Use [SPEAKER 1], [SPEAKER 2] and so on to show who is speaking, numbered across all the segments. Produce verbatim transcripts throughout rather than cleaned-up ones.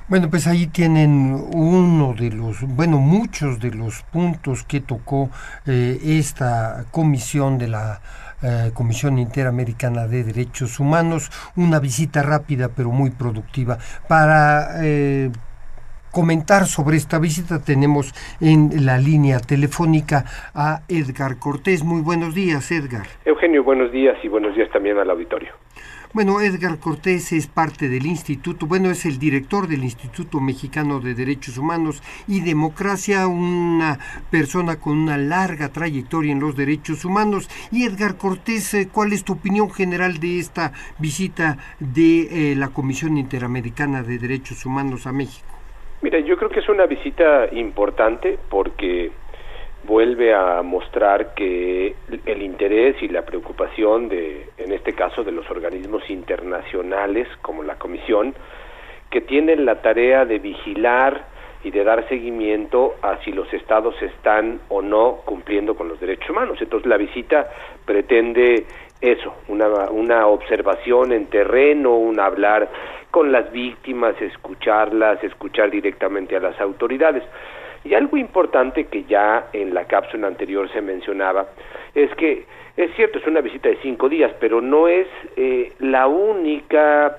[SPEAKER 1] Bueno, pues ahí tienen uno de los, bueno, muchos de los puntos que tocó eh, esta comisión de la eh, Comisión Interamericana de Derechos Humanos, una visita rápida pero muy productiva. Para eh, comentar sobre esta visita tenemos en la línea telefónica a Edgar Cortés. Muy buenos días, Edgar.
[SPEAKER 2] Eugenio, buenos días y buenos días también al auditorio.
[SPEAKER 1] Bueno, Edgar Cortés es parte del Instituto, bueno, es el director del Instituto Mexicano de Derechos Humanos y Democracia, una persona con una larga trayectoria en los derechos humanos. Y Edgar Cortés, ¿cuál es tu opinión general de esta visita de eh, la Comisión Interamericana de Derechos Humanos a México?
[SPEAKER 2] Mira, yo creo que es una visita importante porque vuelve a mostrar que el interés y la preocupación de, en este caso, de los organismos internacionales como la Comisión, que tienen la tarea de vigilar y de dar seguimiento a si los estados están o no cumpliendo con los derechos humanos. Entonces la visita pretende eso, una, una observación en terreno, un hablar con las víctimas, escucharlas, escuchar directamente a las autoridades. Y algo importante que ya en la cápsula anterior se mencionaba es que es cierto, es una visita de cinco días, pero no es eh, la única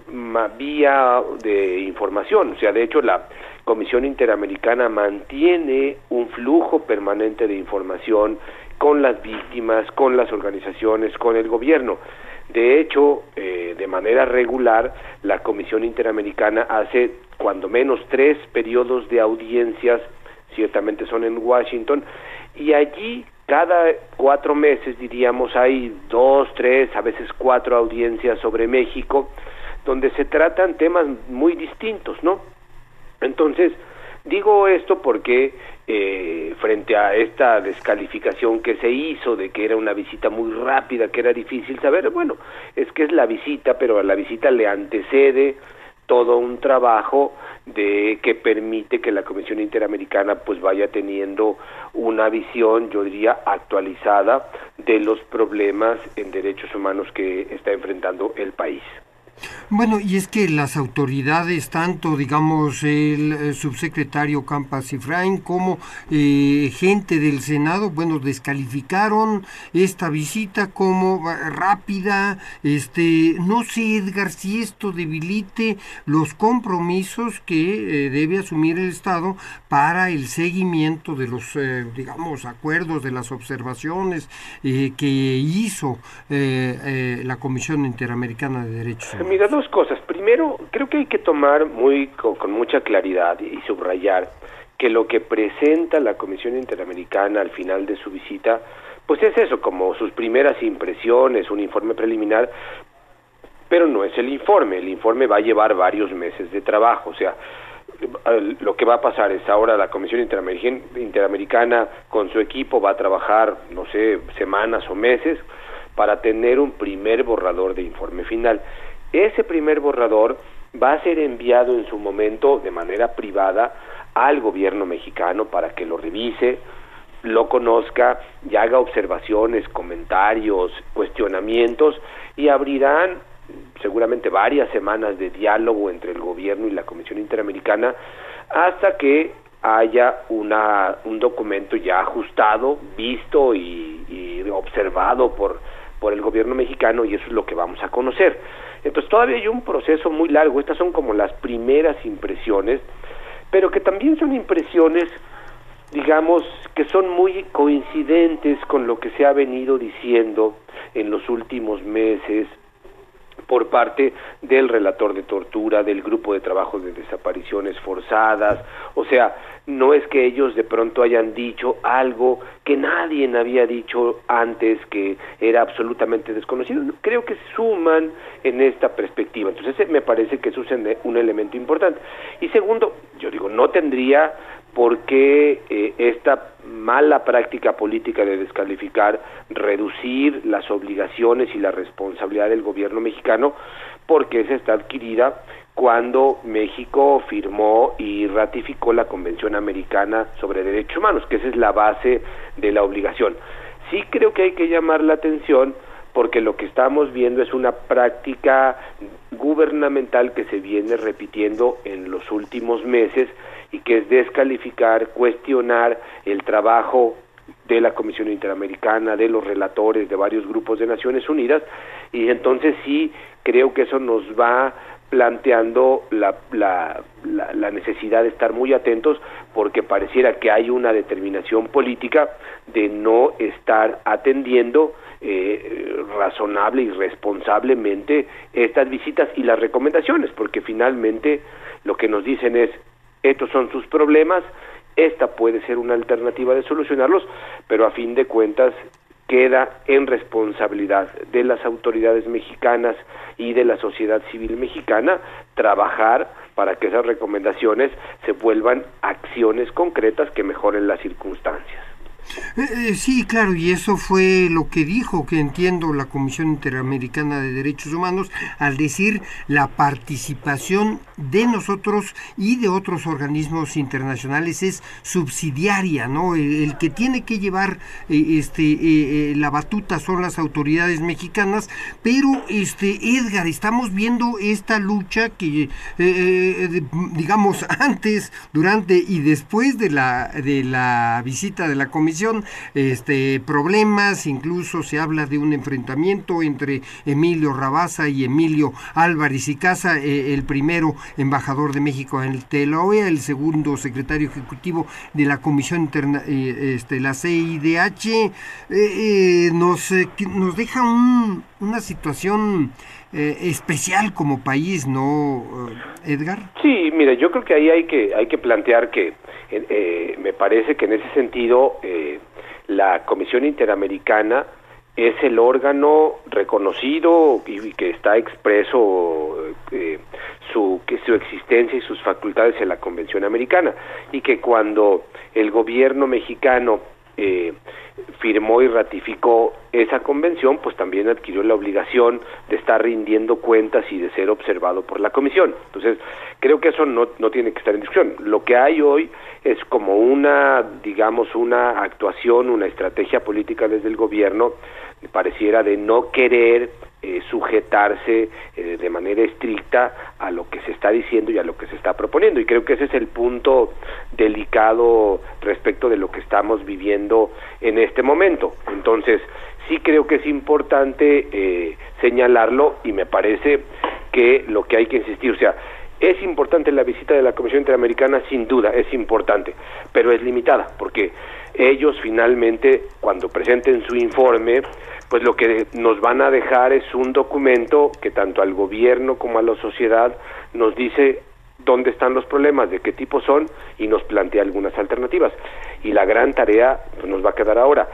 [SPEAKER 2] vía de información. O sea, de hecho, la Comisión Interamericana mantiene un flujo permanente de información con las víctimas, con las organizaciones, con el gobierno. De hecho, eh, de manera regular, la Comisión Interamericana hace cuando menos tres periodos de audiencias, ciertamente son en Washington, y allí cada cuatro meses, diríamos, hay dos, tres, a veces cuatro audiencias sobre México, donde se tratan temas muy distintos, ¿no? Entonces, digo esto porque eh, frente a esta descalificación que se hizo de que era una visita muy rápida, que era difícil saber, bueno, es que es la visita, pero a la visita le antecede todo un trabajo de que permite que la Comisión Interamericana pues vaya teniendo una visión, yo diría, actualizada de los problemas en derechos humanos que está enfrentando el país.
[SPEAKER 1] Bueno, y es que las autoridades, tanto digamos el, el subsecretario Campas Ifrain como eh, gente del Senado, bueno, descalificaron esta visita como rápida. Este, no sé, Edgar, si esto debilite los compromisos que eh, debe asumir el Estado para el seguimiento de los, eh, digamos, acuerdos, de las observaciones eh, que hizo eh, eh, la Comisión Interamericana de Derechos Humanos.
[SPEAKER 2] Mira, dos cosas. Primero, creo que hay que tomar muy con, con mucha claridad y subrayar que lo que presenta la Comisión Interamericana al final de su visita, pues es eso, como sus primeras impresiones, un informe preliminar, pero no es el informe. El informe va a llevar varios meses de trabajo. O sea, lo que va a pasar es ahora la Comisión Interamericana con su equipo va a trabajar, no sé, semanas o meses para tener un primer borrador de informe final. Ese primer borrador va a ser enviado en su momento de manera privada al gobierno mexicano para que lo revise, lo conozca y haga observaciones, comentarios, cuestionamientos, y abrirán seguramente varias semanas de diálogo entre el gobierno y la Comisión Interamericana hasta que haya una, un documento ya ajustado, visto y, y observado por, por el gobierno mexicano, y eso es lo que vamos a conocer. Entonces todavía hay un proceso muy largo. Estas son como las primeras impresiones, pero que también son impresiones, digamos, que son muy coincidentes con lo que se ha venido diciendo en los últimos meses por parte del relator de tortura, del grupo de trabajo de desapariciones forzadas. O sea, no es que ellos de pronto hayan dicho algo que nadie había dicho antes, que era absolutamente desconocido. Creo que suman en esta perspectiva. Entonces me parece que eso es un elemento importante. Y segundo, yo digo, no tendría por qué eh, esta mala práctica política de descalificar reducir las obligaciones y la responsabilidad del gobierno mexicano, porque esa está adquirida cuando México firmó y ratificó la Convención Americana sobre Derechos Humanos, que esa es la base de la obligación. Sí creo que hay que llamar la atención porque lo que estamos viendo es una práctica gubernamental que se viene repitiendo en los últimos meses y que es descalificar, cuestionar el trabajo de la Comisión Interamericana, de los relatores de varios grupos de Naciones Unidas, y entonces sí creo que eso nos va planteando la, la, la, la necesidad de estar muy atentos, porque pareciera que hay una determinación política de no estar atendiendo eh, razonable y responsablemente estas visitas y las recomendaciones, porque finalmente lo que nos dicen es, estos son sus problemas, esta puede ser una alternativa de solucionarlos, pero a fin de cuentas queda en responsabilidad de las autoridades mexicanas y de la sociedad civil mexicana trabajar para que esas recomendaciones se vuelvan acciones concretas que mejoren las circunstancias.
[SPEAKER 1] Eh, eh, sí, claro, y eso fue lo que dijo, que entiendo, la Comisión Interamericana de Derechos Humanos, al decir la participación de nosotros y de otros organismos internacionales es subsidiaria, ¿no? El, el que tiene que llevar eh, este eh, eh, la batuta son las autoridades mexicanas, pero este Edgar, estamos viendo esta lucha que, eh, eh, de, digamos, antes, durante y después de la de la visita de la Comisión, este problemas, incluso se habla de un enfrentamiento entre Emilio Rabasa y Emilio Álvarez y Casa, eh, el primero embajador de México ante la O E A, el segundo secretario ejecutivo de la Comisión Interna, eh, este, la C I D H, eh, eh, nos, eh, nos deja un, una situación eh, especial como país, ¿no, Edgar?
[SPEAKER 2] Sí, mira, yo creo que ahí hay que hay que plantear que Eh, me parece que en ese sentido eh, la Comisión Interamericana es el órgano reconocido y, y que está expreso eh, su, que su existencia y sus facultades en la Convención Americana, y que cuando el gobierno mexicano eh, firmó y ratificó esa convención, pues también adquirió la obligación de estar rindiendo cuentas y de ser observado por la comisión. Entonces, creo que eso no, no tiene que estar en discusión. Lo que hay hoy es como una, digamos, una actuación, una estrategia política desde el gobierno, pareciera de no querer eh, sujetarse eh, de manera estricta a lo que se está diciendo y a lo que se está proponiendo, y creo que ese es el punto delicado respecto de lo que estamos viviendo en este momento. Entonces, sí creo que es importante eh, señalarlo, y me parece que lo que hay que insistir, o sea, es importante la visita de la Comisión Interamericana, sin duda, es importante, pero es limitada, porque ellos finalmente, cuando presenten su informe, pues lo que nos van a dejar es un documento que tanto al gobierno como a la sociedad nos dice dónde están los problemas, de qué tipo son, y nos plantea algunas alternativas. Y la gran tarea pues, nos va a quedar ahora.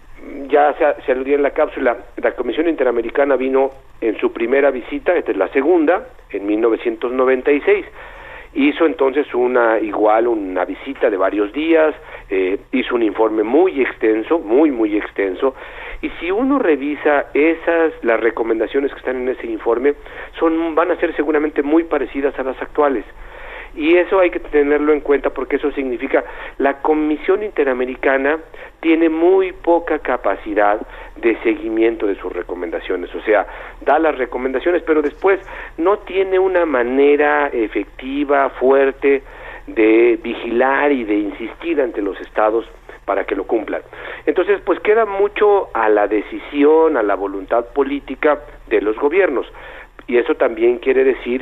[SPEAKER 2] Ya se, se aludía en la cápsula, la Comisión Interamericana vino en su primera visita, esta es la segunda, en mil novecientos noventa y seis, hizo entonces una igual una visita de varios días, eh, hizo un informe muy extenso, muy muy extenso, y si uno revisa esas, las recomendaciones que están en ese informe, son van a ser seguramente muy parecidas a las actuales. Y eso hay que tenerlo en cuenta, porque eso significa la Comisión Interamericana tiene muy poca capacidad de seguimiento de sus recomendaciones, o sea, da las recomendaciones, pero después no tiene una manera efectiva, fuerte, de vigilar y de insistir ante los estados para que lo cumplan. Entonces, pues queda mucho a la decisión, a la voluntad política de los gobiernos, y eso también quiere decir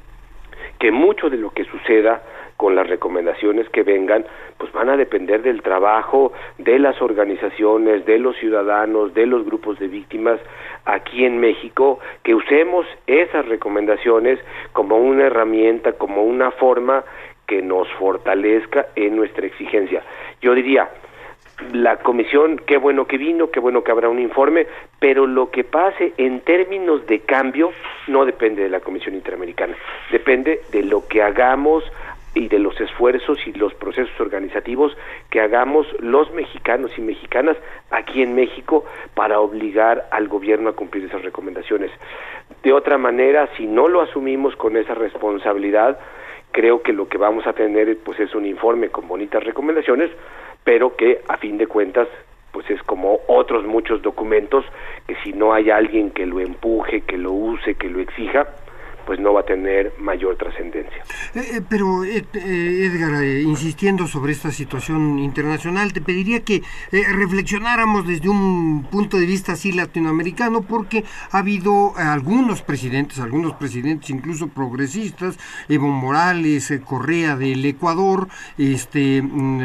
[SPEAKER 2] que mucho de lo que suceda con las recomendaciones que vengan, pues van a depender del trabajo de las organizaciones, de los ciudadanos, de los grupos de víctimas aquí en México, que usemos esas recomendaciones como una herramienta, como una forma que nos fortalezca en nuestra exigencia. Yo diría, la comisión, qué bueno que vino, qué bueno que habrá un informe, pero lo que pase en términos de cambio no depende de la Comisión Interamericana, depende de lo que hagamos y de los esfuerzos y los procesos organizativos que hagamos los mexicanos y mexicanas aquí en México para obligar al gobierno a cumplir esas recomendaciones. De otra manera, si no lo asumimos con esa responsabilidad, creo que lo que vamos a tener pues es un informe con bonitas recomendaciones, pero que a fin de cuentas pues es como otros muchos documentos que si no hay alguien que lo empuje, que lo use, que lo exija, pues no va a tener mayor trascendencia.
[SPEAKER 1] Eh, eh, pero eh, Edgar, eh, insistiendo sobre esta situación internacional, te pediría que eh, reflexionáramos desde un punto de vista así latinoamericano, porque ha habido eh, algunos presidentes, algunos presidentes incluso progresistas, Evo Morales, eh, Correa del Ecuador, este,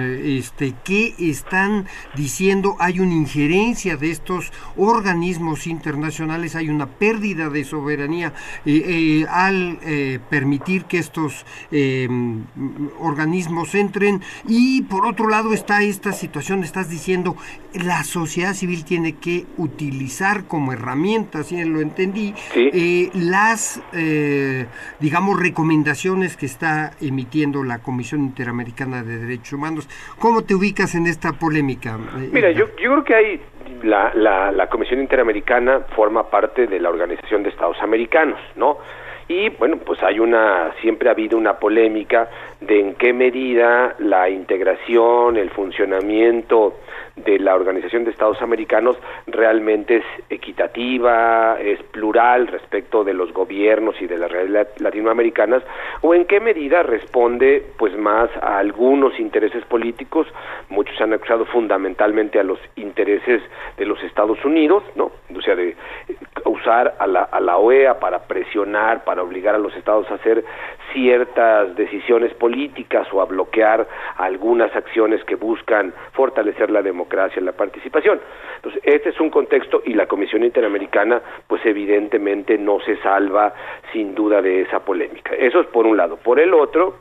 [SPEAKER 1] este, que están diciendo hay una injerencia de estos organismos internacionales, hay una pérdida de soberanía eh, eh, al eh, permitir que estos eh, organismos entren, y por otro lado está esta situación, estás diciendo, la sociedad civil tiene que utilizar como herramienta, si lo entendí,
[SPEAKER 2] sí.
[SPEAKER 1] eh, las, eh, digamos, recomendaciones que está emitiendo la Comisión Interamericana de Derechos Humanos. ¿Cómo te ubicas en esta polémica?
[SPEAKER 2] Mira, yo, yo creo que hay la, la, la Comisión Interamericana forma parte de la Organización de Estados Americanos, ¿no? Y bueno, pues hay una, siempre ha habido una polémica de en qué medida la integración, el funcionamiento de la Organización de Estados Americanos realmente es equitativa, es plural respecto de los gobiernos y de las realidades latinoamericanas, o en qué medida responde pues más a algunos intereses políticos. Muchos han acusado fundamentalmente a los intereses de los Estados Unidos, ¿no? O sea, de usar a la, a la O E A para presionar, para obligar a los estados a hacer ciertas decisiones políticas o a bloquear algunas acciones que buscan fortalecer la democracia y la participación. Entonces, este es un contexto, y la Comisión Interamericana, pues evidentemente no se salva sin duda de esa polémica. Eso es por un lado. Por el otro,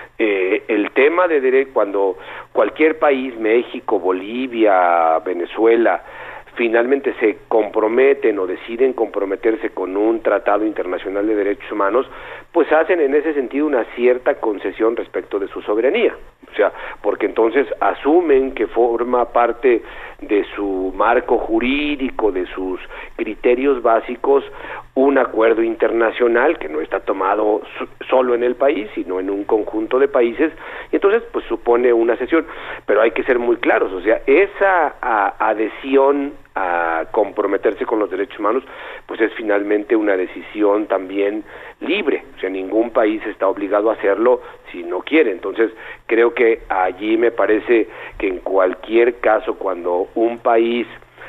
[SPEAKER 2] eh, el tema de derecho, cuando cualquier país, México, Bolivia, Venezuela, finalmente se comprometen o deciden comprometerse con un tratado internacional de derechos humanos, pues hacen en ese sentido una cierta concesión respecto de su soberanía. O sea, porque entonces asumen que forma parte de su marco jurídico, de sus criterios básicos, un acuerdo internacional que no está tomado solo en el país, sino en un conjunto de países, y entonces pues supone una cesión. Pero hay que ser muy claros, o sea, esa a, adhesión a comprometerse con los derechos humanos, pues es finalmente una decisión también libre, o sea, ningún país está obligado a hacerlo si no quiere. Entonces, creo que allí me parece que en cualquier caso, cuando un país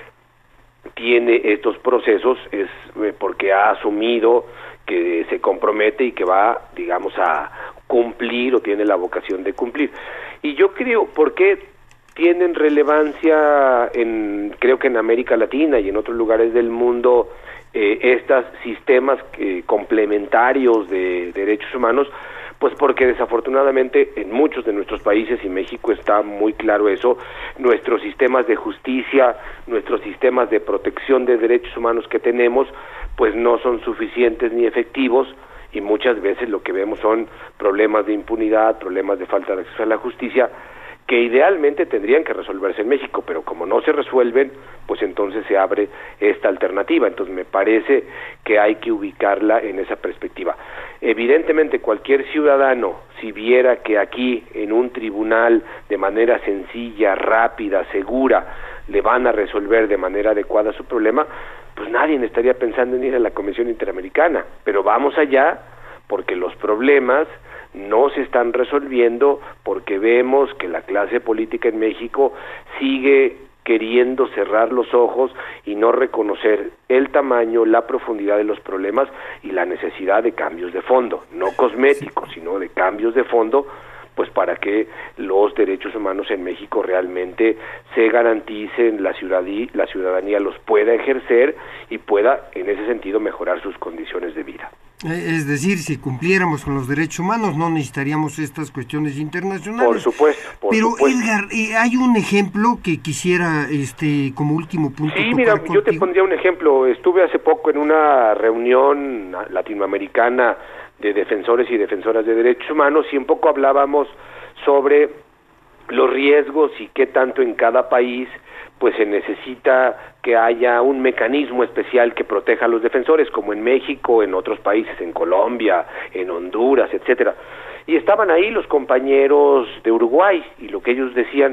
[SPEAKER 2] tiene estos procesos, es porque ha asumido que se compromete y que va, digamos, a cumplir o tiene la vocación de cumplir. Y yo creo, ¿por qué tienen relevancia en, creo que en América Latina y en otros lugares del mundo, eh, estos sistemas eh, complementarios de derechos humanos? Pues porque desafortunadamente en muchos de nuestros países, y México está muy claro eso, nuestros sistemas de justicia, nuestros sistemas de protección de derechos humanos que tenemos, pues no son suficientes ni efectivos, y muchas veces lo que vemos son problemas de impunidad, problemas de falta de acceso a la justicia, que idealmente tendrían que resolverse en México, pero como no se resuelven, pues entonces se abre esta alternativa. Entonces me parece que hay que ubicarla en esa perspectiva. Evidentemente cualquier ciudadano, si viera que aquí en un tribunal de manera sencilla, rápida, segura, le van a resolver de manera adecuada su problema, pues nadie estaría pensando en ir a la Comisión Interamericana. Pero vamos allá, porque los problemas no se están resolviendo, porque vemos que la clase política en México sigue queriendo cerrar los ojos y no reconocer el tamaño, la profundidad de los problemas y la necesidad de cambios de fondo, no cosméticos, sino de cambios de fondo, pues para que los derechos humanos en México realmente se garanticen, la ciudadanía, la ciudadanía los pueda ejercer y pueda, en ese sentido, mejorar sus condiciones de vida.
[SPEAKER 1] Es decir, si cumpliéramos con los derechos humanos, no necesitaríamos estas cuestiones internacionales.
[SPEAKER 2] Por supuesto. Por
[SPEAKER 1] Pero,
[SPEAKER 2] supuesto.
[SPEAKER 1] Edgar, eh, hay un ejemplo que quisiera, este, como último punto.
[SPEAKER 2] Sí, mira, contigo. Yo te pondría un ejemplo. Estuve hace poco en una reunión latinoamericana de defensores y defensoras de derechos humanos, y un poco hablábamos sobre los riesgos y qué tanto en cada país pues se necesita que haya un mecanismo especial que proteja a los defensores, como en México, en otros países, en Colombia, en Honduras, etcétera. Y estaban ahí los compañeros de Uruguay, y lo que ellos decían,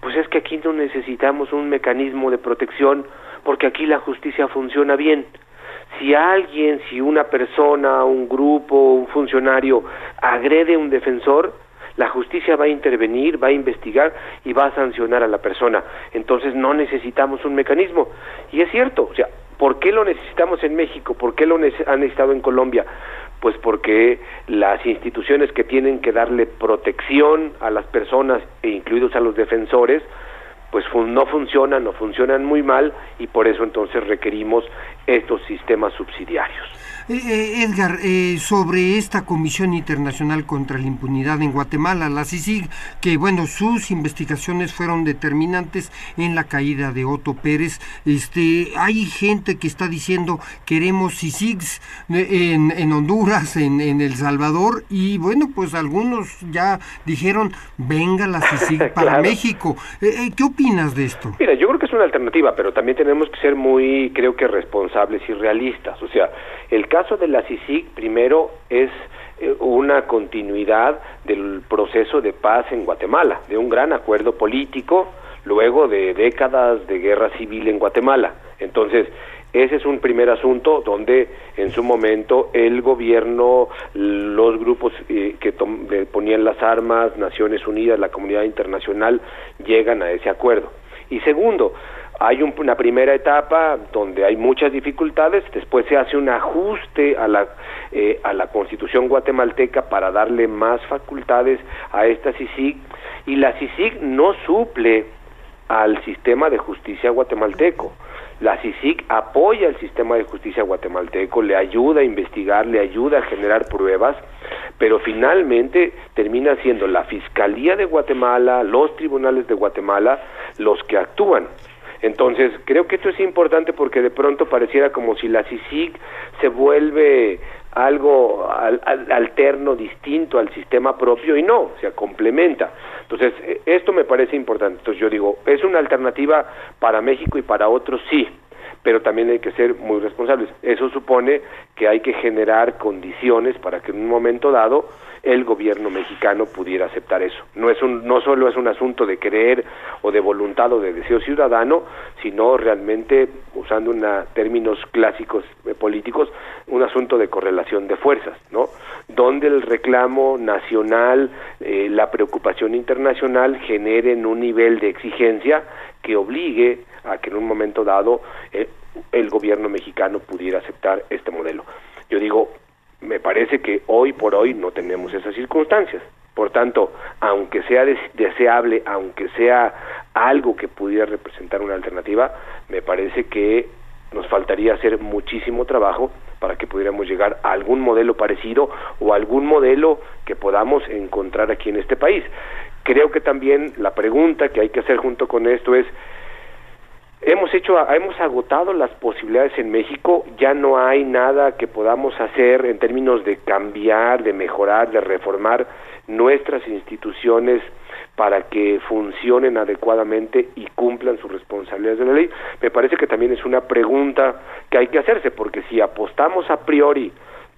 [SPEAKER 2] pues es que aquí no necesitamos un mecanismo de protección porque aquí la justicia funciona bien. Si alguien, si una persona, un grupo, un funcionario agrede a un defensor, la justicia va a intervenir, va a investigar y va a sancionar a la persona. Entonces no necesitamos un mecanismo. Y es cierto, o sea, ¿por qué lo necesitamos en México? ¿Por qué lo nece- han necesitado en Colombia? Pues porque las instituciones que tienen que darle protección a las personas, e incluidos a los defensores, pues fun- no funcionan o funcionan muy mal, y por eso entonces requerimos estos sistemas subsidiarios.
[SPEAKER 1] Eh, eh, Edgar, eh, sobre esta Comisión Internacional contra la Impunidad en Guatemala, la C I C I G, que bueno, sus investigaciones fueron determinantes en la caída de Otto Pérez. Este, hay gente que está diciendo queremos C I C I Gs en, en Honduras, en, en El Salvador, y bueno, pues algunos ya dijeron venga la C I C I G para
[SPEAKER 2] Claro.
[SPEAKER 1] México. Eh, eh, ¿Qué opinas de esto?
[SPEAKER 2] Mira, yo creo que es una alternativa, pero también tenemos que ser muy, creo que responsables y realistas. O sea, el caso de la C I C I G, primero, es eh, una continuidad del proceso de paz en Guatemala, de un gran acuerdo político, luego de décadas de guerra civil en Guatemala. Entonces, ese es un primer asunto donde en su momento el gobierno, los grupos eh, que tom- eh, ponían las armas, Naciones Unidas, la comunidad internacional, llegan a ese acuerdo. Y segundo, hay un, una primera etapa donde hay muchas dificultades, después se hace un ajuste a la eh, a la Constitución guatemalteca para darle más facultades a esta C I C I G, y la C I C I G no suple al sistema de justicia guatemalteco. La C I C I G apoya el sistema de justicia guatemalteco, le ayuda a investigar, le ayuda a generar pruebas, pero finalmente termina siendo la Fiscalía de Guatemala, los tribunales de Guatemala, los que actúan. Entonces, creo que esto es importante porque de pronto pareciera como si la C I C I G se vuelve algo al, al, alterno, distinto al sistema propio, y no, o sea, complementa. Entonces, esto me parece importante. Entonces yo digo, es una alternativa para México y para otros, sí, pero también hay que ser muy responsables. Eso supone que hay que generar condiciones para que en un momento dado el gobierno mexicano pudiera aceptar eso. No es un, no solo es un asunto de creer o de voluntad o de deseo ciudadano, sino realmente, usando una, términos clásicos eh, políticos, un asunto de correlación de fuerzas, ¿no? Donde el reclamo nacional, eh, la preocupación internacional generen un nivel de exigencia que obligue a que en un momento dado eh, el gobierno mexicano pudiera aceptar este modelo. Yo digo, me parece que hoy por hoy no tenemos esas circunstancias. Por tanto, aunque sea des- deseable, aunque sea algo que pudiera representar una alternativa, me parece que nos faltaría hacer muchísimo trabajo para que pudiéramos llegar a algún modelo parecido o algún modelo que podamos encontrar aquí en este país. Creo que también la pregunta que hay que hacer junto con esto es, hemos hecho, hemos agotado las posibilidades en México, ya no hay nada que podamos hacer en términos de cambiar, de mejorar, de reformar nuestras instituciones para que funcionen adecuadamente y cumplan sus responsabilidades de la ley. Me parece que también es una pregunta que hay que hacerse, porque si apostamos a priori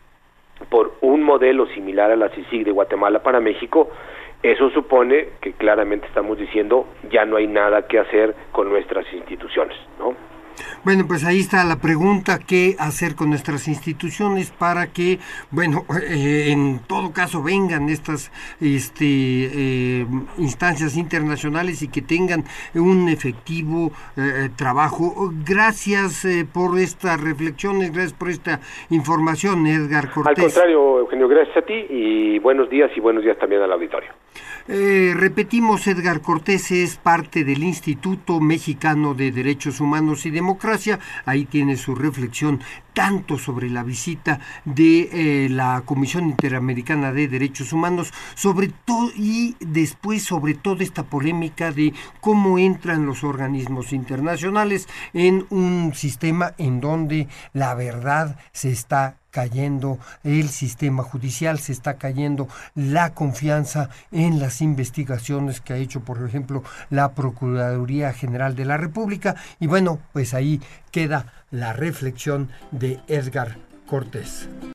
[SPEAKER 2] por un modelo similar a la C I C I G de Guatemala para México, eso supone que claramente estamos diciendo ya no hay nada que hacer con nuestras instituciones, ¿no?
[SPEAKER 1] Bueno, pues ahí está la pregunta, ¿qué hacer con nuestras instituciones para que, bueno, eh, en todo caso vengan estas este, eh, instancias internacionales y que tengan un efectivo eh, trabajo? Gracias eh, por estas reflexiones, gracias por esta información, Edgar Cortés.
[SPEAKER 2] Al contrario, Eugenio, gracias a ti y buenos días, y buenos días también al auditorio.
[SPEAKER 1] Eh, repetimos, Edgar Cortés es parte del Instituto Mexicano de Derechos Humanos y Democracia. Ahí tiene su reflexión tanto sobre la visita de eh, la Comisión Interamericana de Derechos Humanos, sobre todo y después sobre toda esta polémica de cómo entran los organismos internacionales en un sistema en donde la verdad se está cayendo, el sistema judicial se está cayendo, la confianza en las investigaciones que ha hecho, por ejemplo, la Procuraduría General de la República. Y bueno, pues ahí queda la reflexión de Edgar Cortés.